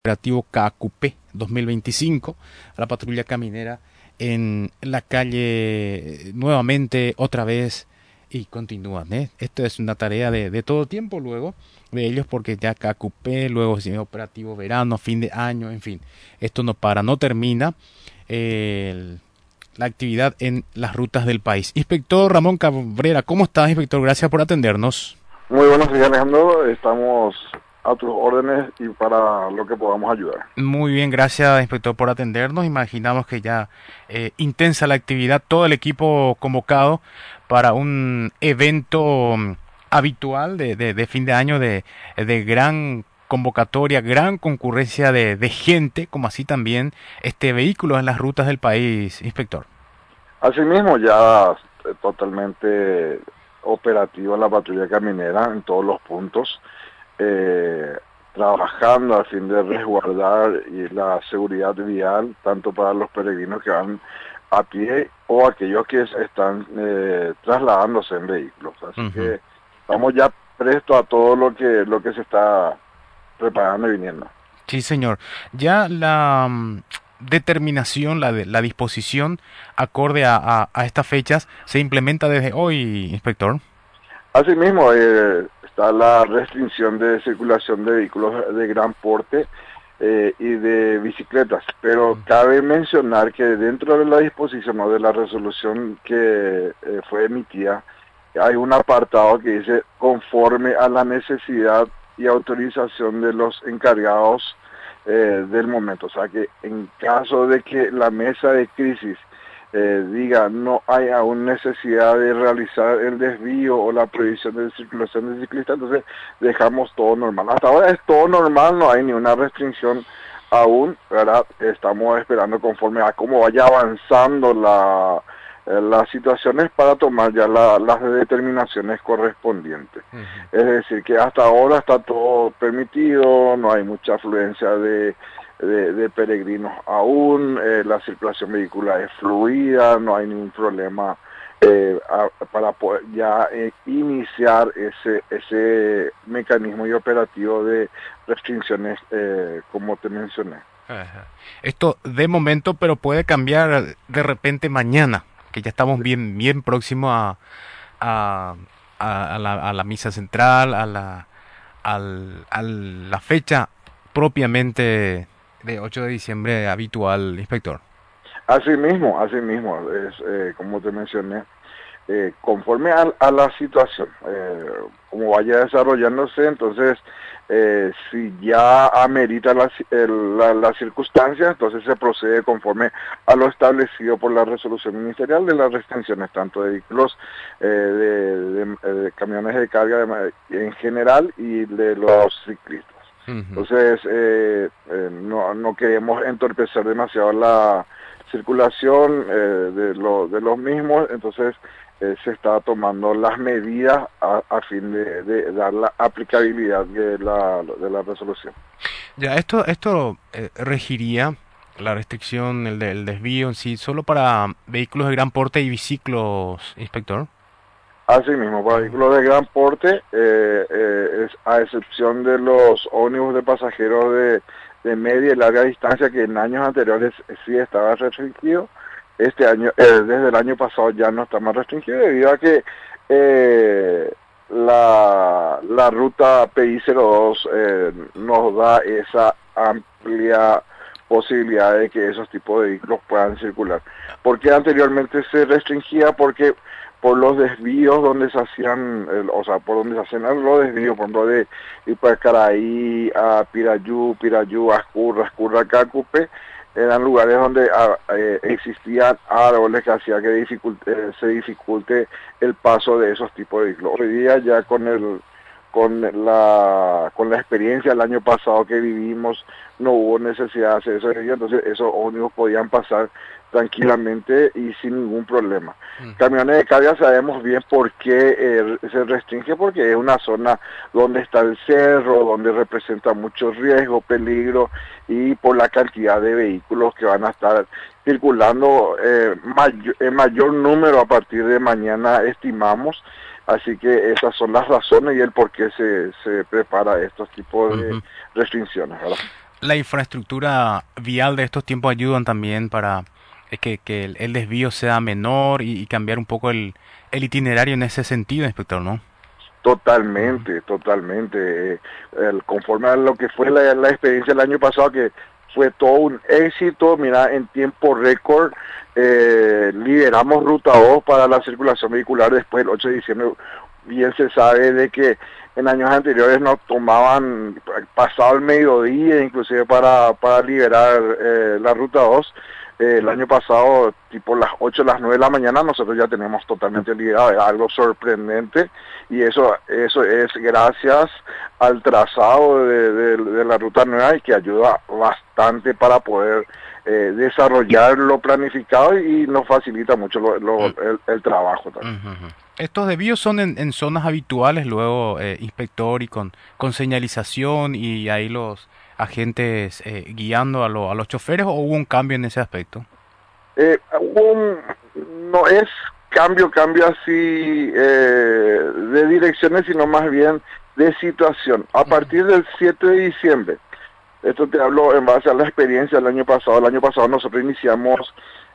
operativo KQP 2025, a la patrulla caminera en la calle nuevamente, otra vez, y continúan, ¿eh? Esto es una tarea de todo tiempo luego de ellos, porque ya KQP, luego sigue operativo verano, fin de año, en fin, esto no para, no termina la actividad en las rutas del país. Inspector Ramón Cabrera, ¿cómo estás, inspector? Gracias por atendernos. Muy buenos días, Alejandro. Estamos a tus órdenes y para lo que podamos ayudar. Muy bien, gracias, inspector, por atendernos. Imaginamos que ya intensa la actividad, todo el equipo convocado para un evento habitual de fin de año, de gran convocatoria, gran concurrencia de gente, como así también vehículos en las rutas del país, inspector. Asimismo, ya totalmente operativa la patrulla caminera en todos los puntos, trabajando a fin de resguardar y la seguridad vial, tanto para los peregrinos que van a pie o aquellos que están trasladándose en vehículos. Así que estamos ya prestos a todo lo que se está preparando y viniendo. Sí, señor. Ya la determinación, la disposición acorde a estas fechas se implementa desde hoy, inspector. Asimismo, está la restricción de circulación de vehículos de gran porte y de bicicletas, pero cabe mencionar que dentro de la disposición o de la resolución que fue emitida, hay un apartado que dice conforme a la necesidad y autorización de los encargados del momento. O sea que en caso de que la mesa de crisis diga no hay aún necesidad de realizar el desvío o la prohibición de circulación de ciclistas, entonces dejamos todo normal. Hasta ahora es todo normal, no hay ni una restricción aún, ¿verdad? Estamos esperando conforme a cómo vaya avanzando las situaciones para tomar ya las determinaciones correspondientes. Es decir, que hasta ahora está todo permitido, no hay mucha afluencia de peregrinos aún, la circulación vehicular es fluida, no hay ningún problema para poder ya iniciar ese mecanismo y operativo de restricciones como te mencioné. Ajá. Esto de momento, pero puede cambiar de repente mañana, que ya estamos bien próximos a la misa central, a la fecha propiamente de 8 de diciembre habitual, inspector. Asimismo, es como te mencioné, conforme a la situación, como vaya desarrollándose, entonces, si ya amerita la circunstancia, entonces se procede conforme a lo establecido por la resolución ministerial de las restricciones, tanto de vehículos, de camiones de carga en general y de los ciclistas. Entonces, no queremos entorpecer demasiado la circulación de los mismos, entonces se está tomando las medidas a fin de dar la aplicabilidad de la resolución. Ya, esto regiría la restricción, el desvío en sí, solo para vehículos de gran porte y biciclos, inspector. Así mismo, para vehículos de gran porte, es a excepción de los ómnibus de pasajeros de media y larga distancia, que en años anteriores sí estaba restringido. Este año, desde el año pasado ya no está más restringido, debido a que la ruta PI02 nos da esa amplia posibilidad de que esos tipos de vehículos puedan circular. Porque anteriormente se restringía porque por los desvíos donde se hacían, por donde se hacían los desvíos, por ejemplo, de Ipacaraí a Pirayú, Ascurra, Cacupe, eran lugares donde existían árboles que hacía que se dificulte el paso de esos tipos de vehículos. Hoy día ya con la experiencia del año pasado que vivimos, no hubo necesidad de hacer eso, entonces esos ómnibus podían pasar tranquilamente y sin ningún problema. Camiones de carga sabemos bien por qué se restringe, porque es una zona donde está el cerro, donde representa mucho riesgo, peligro, y por la cantidad de vehículos que van a estar circulando en mayor número a partir de mañana, estimamos. Así que esas son las razones y el por qué se prepara estos tipos de restricciones, ¿verdad? La infraestructura vial de estos tiempos ayudan también para que el desvío sea menor y cambiar un poco el itinerario en ese sentido, inspector, ¿no? Ujú. Totalmente, totalmente. Conforme a lo que fue la experiencia el año pasado, que fue todo un éxito, mira, en tiempo récord, liberamos Ruta 2 para la circulación vehicular después del 8 de diciembre. Bien se sabe de que en años anteriores nos tomaban pasado el mediodía, inclusive para liberar la Ruta 2. El año pasado, tipo las 8 las 9 de la mañana, nosotros ya tenemos totalmente liberado, es algo sorprendente, y eso es gracias al trazado de la ruta nueva y que ayuda bastante para poder desarrollar lo planificado y nos facilita mucho Mm, el trabajo también. ujú, ujú. Estos desvíos son en zonas habituales, luego inspector y con señalización y ahí los agentes guiando a los choferes o hubo un cambio en ese aspecto. Hubo no es cambio así de direcciones, sino más bien de situación. A Ujú. partir del 7 de diciembre, esto te hablo en base a la experiencia del año pasado. El año pasado nosotros iniciamos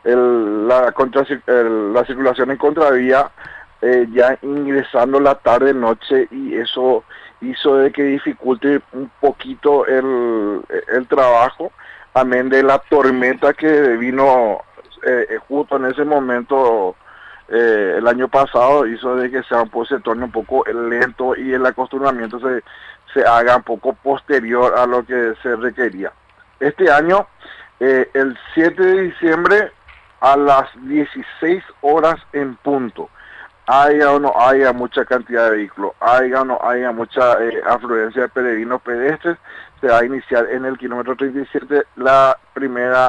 la circulación en contravía ya ingresando la tarde-noche, y eso hizo de que dificulte un poquito el trabajo, amén de la tormenta que vino justo en ese momento el año pasado, hizo de que pues, se torne un poco lento y el acostumbramiento se haga un poco posterior a lo que se requería. Este año, el 7 de diciembre a las 16 horas en punto, haya o no haya mucha cantidad de vehículos, haya o no haya mucha afluencia de peregrinos pedestres, se va a iniciar en el kilómetro 37 la primera,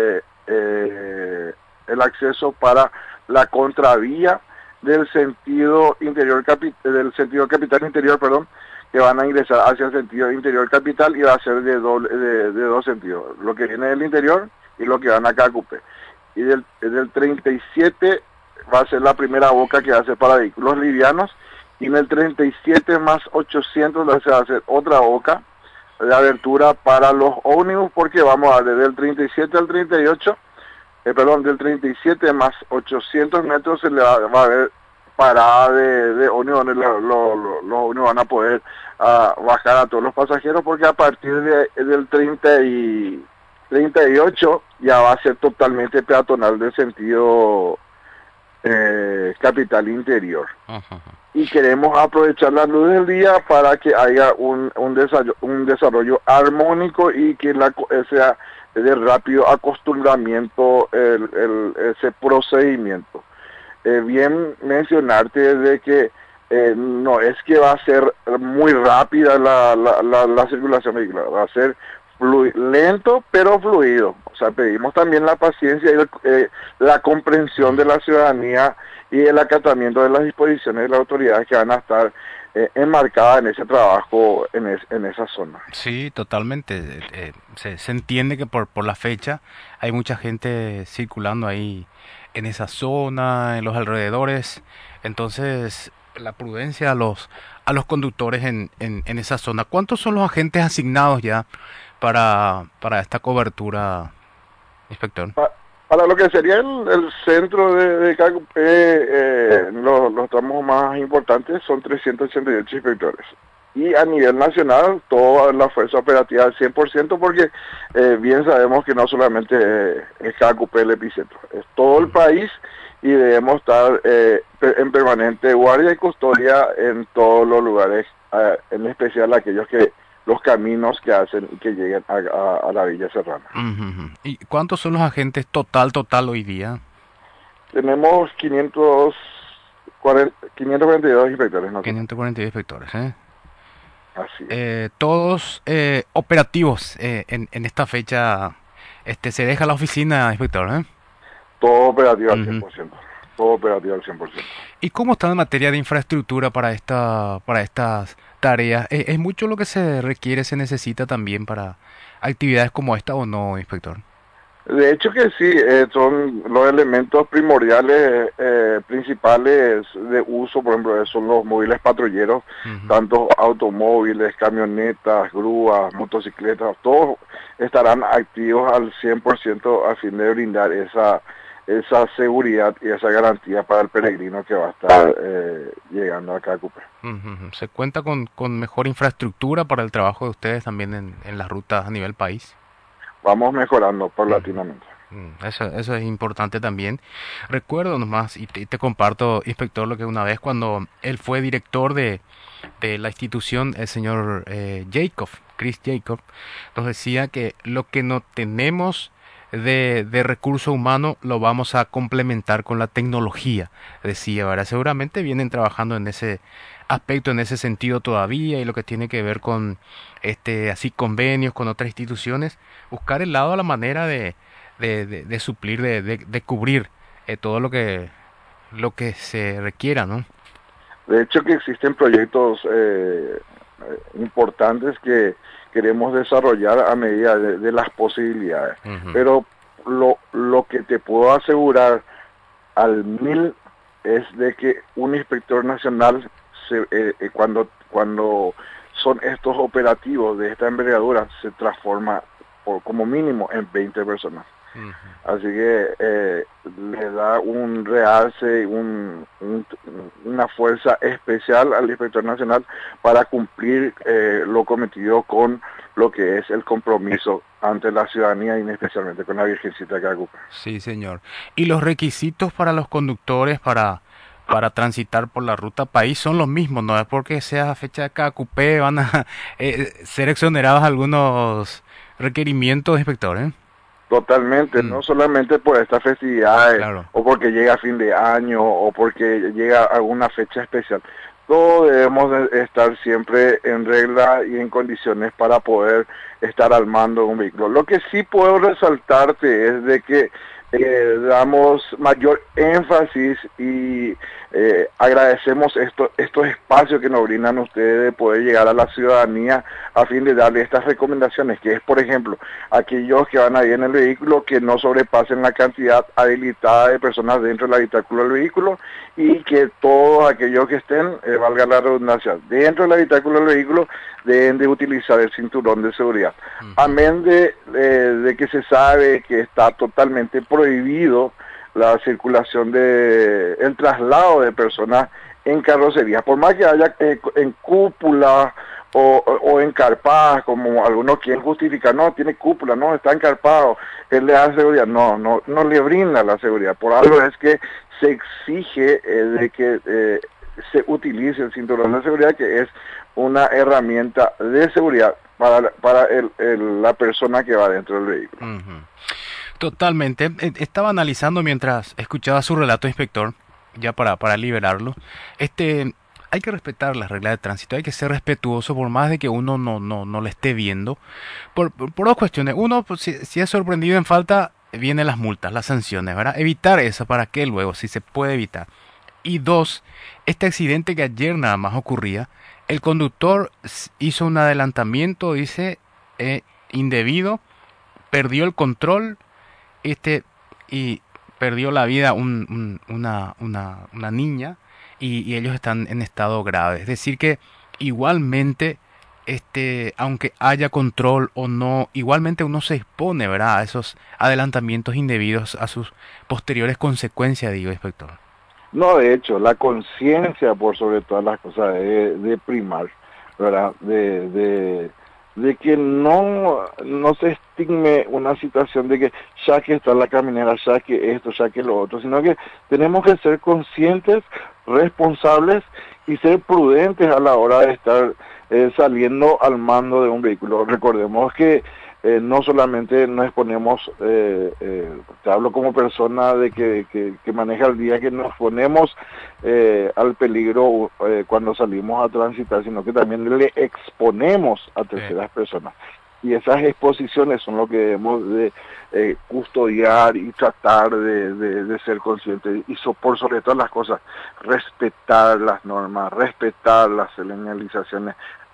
el acceso para la contravía del sentido capital interior, perdón, que van a ingresar hacia el sentido interior capital, y va a ser de dos sentidos, lo que viene del interior y lo que van acá a Cupé. Y del 37 va a ser la primera boca que va a ser para vehículos livianos, y en el 37 más 800 se va a hacer otra boca de abertura para los ómnibus, porque vamos a ver desde el 37 al 38, perdón, del 37 más 800 metros se le va a ver parada de ómnibus, donde los ómnibus van a poder bajar a todos los pasajeros, porque a partir del 38 ya va a ser totalmente peatonal de sentido capital interior. Ajá, ajá. Y queremos aprovechar la luz del día para que haya un desarrollo armónico y que sea de rápido acostumbramiento ese procedimiento. Bien mencionarte de que no es que va a ser muy rápida la circulación vehicular, va a ser lento pero fluido. O sea, pedimos también la paciencia y la comprensión de Mm. la ciudadanía y el acatamiento de las disposiciones de las autoridades que van a estar enmarcadas en ese trabajo, en esa zona. Sí, totalmente. Se entiende que por la fecha hay mucha gente circulando ahí en esa zona, en los alrededores. Entonces, la prudencia a los conductores en esa zona. ¿Cuántos son los agentes asignados ya para esta cobertura, inspector? Para lo que sería el centro de Cacupé, los tramos más importantes son 388 inspectores. Y a nivel nacional, toda la fuerza operativa al 100%, porque bien sabemos que no solamente es Cacupé el epicentro, es todo el Ujú. país, y debemos estar en permanente guardia y custodia en todos los lugares, en especial aquellos los caminos que hacen que lleguen a la Villa Serrana. Ujú, ujú. ¿Y cuántos son los agentes total hoy día? Tenemos 542 inspectores nacionales. 542 inspectores, ¿eh? Así es. Todos operativos en esta fecha. Se deja la oficina, inspector, ¿eh? Todo operativo al Ujú. 100%. Todo operativo al 100%. ¿Y cómo está en materia de infraestructura para estas tareas? ¿Es mucho lo que se requiere, se necesita también para actividades como esta o no, inspector? De hecho que sí, son los elementos primordiales, principales de uso, por ejemplo, son los móviles patrulleros, Ujú, tanto automóviles, camionetas, grúas, motocicletas, todos estarán activos al 100% a fin de brindar esa seguridad y esa garantía para el peregrino que va a estar llegando acá a Cupé. ujú, ujú. ¿Se cuenta con mejor infraestructura para el trabajo de ustedes también en las rutas a nivel país? Vamos mejorando Ujú. paulatinamente. Eso es importante también. Recuerdo nomás, y te comparto, inspector, lo que una vez cuando él fue director de la institución, el señor Jacob, Chris Jacob, nos decía que lo que no tenemos de recurso humano lo vamos a complementar con la tecnología, decía, ¿verdad? Seguramente vienen trabajando en ese aspecto, en ese sentido todavía, y lo que tiene que ver con así convenios con otras instituciones, buscar el lado a la manera de suplir, de cubrir todo lo que se requiera, ¿no? De hecho que existen proyectos importantes que queremos desarrollar a medida de las posibilidades. Ujú. Pero lo que te puedo asegurar al mil es de que un inspector nacional, cuando son estos operativos de esta envergadura, se transforma como mínimo en 20 personas. Ujú. Así que le da un realce, una fuerza especial al inspector nacional para cumplir lo cometido con lo que es el compromiso ante la ciudadanía y especialmente con la Virgencita que ocupa. Sí, señor. ¿Y los requisitos para los conductores para transitar por la ruta país son los mismos? No es porque sea fecha de cada cupé van a ser exonerados algunos requerimientos, inspector, ¿eh? Totalmente, Mm, no solamente por estas festividades claro. o porque llega fin de año o porque llega alguna fecha especial. Todos debemos de estar siempre en regla y en condiciones para poder estar al mando de un vehículo. Lo que sí puedo resaltarte es de que damos mayor énfasis y agradecemos estos espacios que nos brindan ustedes de poder llegar a la ciudadanía a fin de darle estas recomendaciones, que es, por ejemplo, aquellos que van ahí en el vehículo que no sobrepasen la cantidad habilitada de personas dentro del habitáculo del vehículo y que todos aquellos que estén, valga la redundancia, dentro del habitáculo del vehículo deben de utilizar el cinturón de seguridad. Ujú. Amén de que se sabe que está totalmente prohibido la circulación el traslado de personas en carrocería, por más que haya en cúpula o encarpadas, como algunos quieren justificar, no, tiene cúpula, no, está encarpado, él le da seguridad, no le brinda la seguridad, por algo es que se exige de que se utilice el cinturón de seguridad, que es una herramienta de seguridad para la persona que va dentro del vehículo. Ujú. Totalmente. Estaba analizando mientras escuchaba su relato, inspector, ya para liberarlo. Hay que respetar las reglas de tránsito, hay que ser respetuoso por más de que uno no le esté viendo. Por dos cuestiones. Uno, pues, si es sorprendido en falta, vienen las multas, las sanciones, ¿verdad? Evitar eso, ¿para qué luego? Si se puede evitar. Y dos, este accidente que ayer nada más ocurría, el conductor hizo un adelantamiento, dice, indebido, perdió el control, este y perdió la vida una niña y ellos están en estado grave. Es decir que igualmente, aunque haya control o no, igualmente uno se expone, ¿verdad? A esos adelantamientos indebidos, a sus posteriores consecuencias, digo, inspector. No, de hecho, la conciencia por sobre todas las cosas de primar, ¿verdad? De que no se estigme una situación de que ya que está la caminera, ya que esto, ya que lo otro, sino que tenemos que ser conscientes, responsables y ser prudentes a la hora de estar saliendo al mando de un vehículo. Recordemos que no solamente nos exponemos, te hablo como persona de que maneja el día, que nos ponemos al peligro cuando salimos a transitar, sino que también le exponemos a Sí. terceras personas. Y esas exposiciones son lo que debemos de custodiar y tratar de ser conscientes. Y por sobre todas las cosas, respetar las normas, respetar las señalizaciones,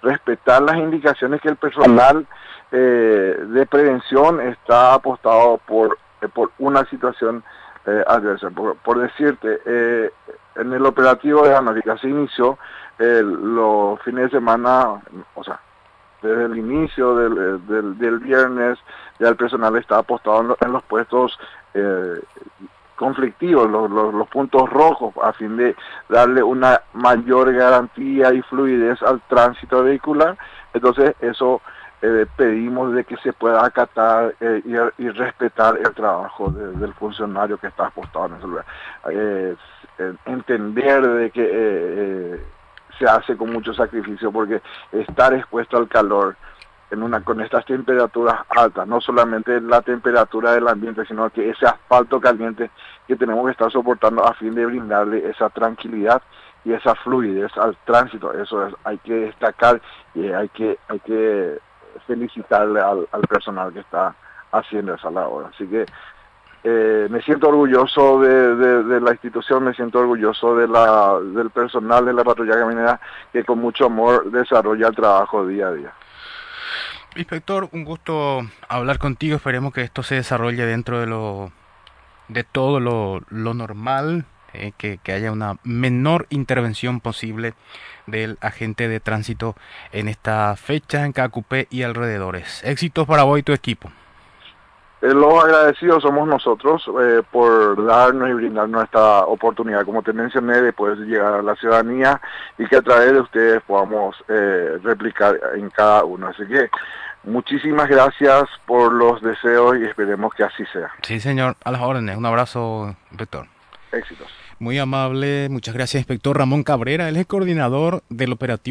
respetar las indicaciones que el personal de prevención está apostado por una situación adversa. Por decirte, en el operativo de Anólica se inició los fines de semana, o sea, desde el inicio del viernes, ya el personal está apostado en los puestos conflictivos, los puntos rojos, a fin de darle una mayor garantía y fluidez al tránsito vehicular. Entonces eso pedimos de que se pueda acatar y respetar el trabajo del funcionario que está apostado en ese lugar. Entender de que se hace con mucho sacrificio, porque estar expuesto al calor con estas temperaturas altas, no solamente la temperatura del ambiente, sino que ese asfalto caliente que tenemos que estar soportando a fin de brindarle esa tranquilidad y esa fluidez al tránsito. Eso hay que destacar y hay que felicitarle al personal que está haciendo esa labor. Así que me siento orgulloso de la institución, me siento orgulloso del personal de la patrulla caminera, que con mucho amor desarrolla el trabajo día a día. Inspector, un gusto hablar contigo. Esperemos que esto se desarrolle dentro de todo lo normal, que haya una menor intervención posible del agente de tránsito en esta fecha en Cacupé y alrededores. Éxitos para vos y tu equipo. Los agradecidos somos nosotros por darnos y brindarnos esta oportunidad, como te mencioné, de poder llegar a la ciudadanía y que a través de ustedes podamos replicar en cada uno. Así que muchísimas gracias por los deseos y esperemos que así sea. Sí, señor, a las órdenes. Un abrazo, inspector. Éxitos. Muy amable, muchas gracias, inspector Ramón Cabrera. Él es el coordinador del operativo